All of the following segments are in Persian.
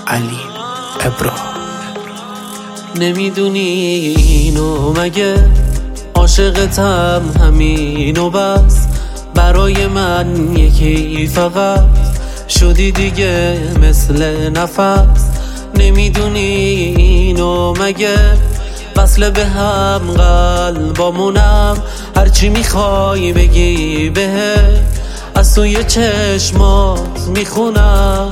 علی ابراهیم. نمیدونی اینو مگه عاشقتم همینو بس، برای من یکی فقط شدی دیگه مثل نفس. نمیدونی اینو مگه وصل به هم قلبامونم، هرچی میخوای بگی بهت از توی چشمات میخونم.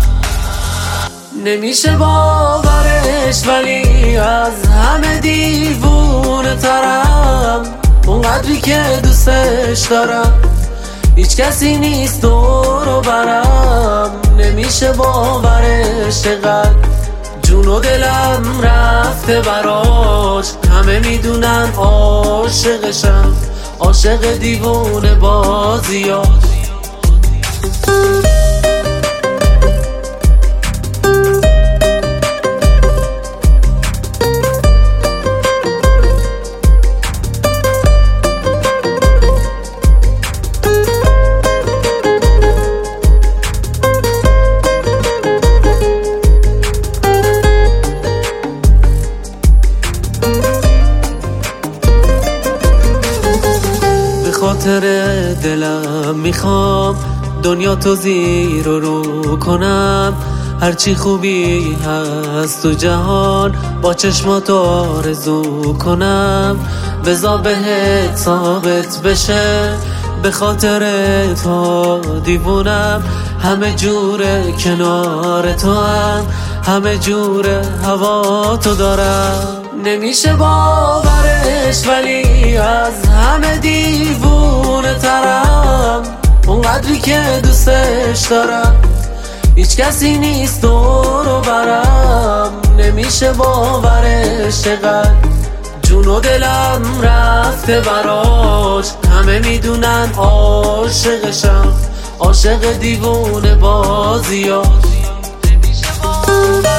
نمیشه باورش ولی از همه دیوونه ترم، اونقدری که دوستش دارم هیچ کسی نیست دورو برم. نمیشه باورش چقدر جون و دلم رفته براش، همه میدونن عاشقشم، عاشق دیوونه بازیاش. خاطر دلم میخوام دنیا تو زیر و رو کنم، هرچی خوبی هست تو جهان با چشمات آرزو کنم. بذار بهت ثابت بشه به خاطر تو دیوونم، همه جوره کنار تو هم، همه جوره هوا تو دارم. نمیشه باورش ولی از همه دیوونه ترم، اونقدری که دوستش دارم هیچ کسی نیست دورو برم. نمیشه باورش چقدر جون و دلم رفته براش، همه میدونن عاشقشم، عاشق دیوونه بازیاش.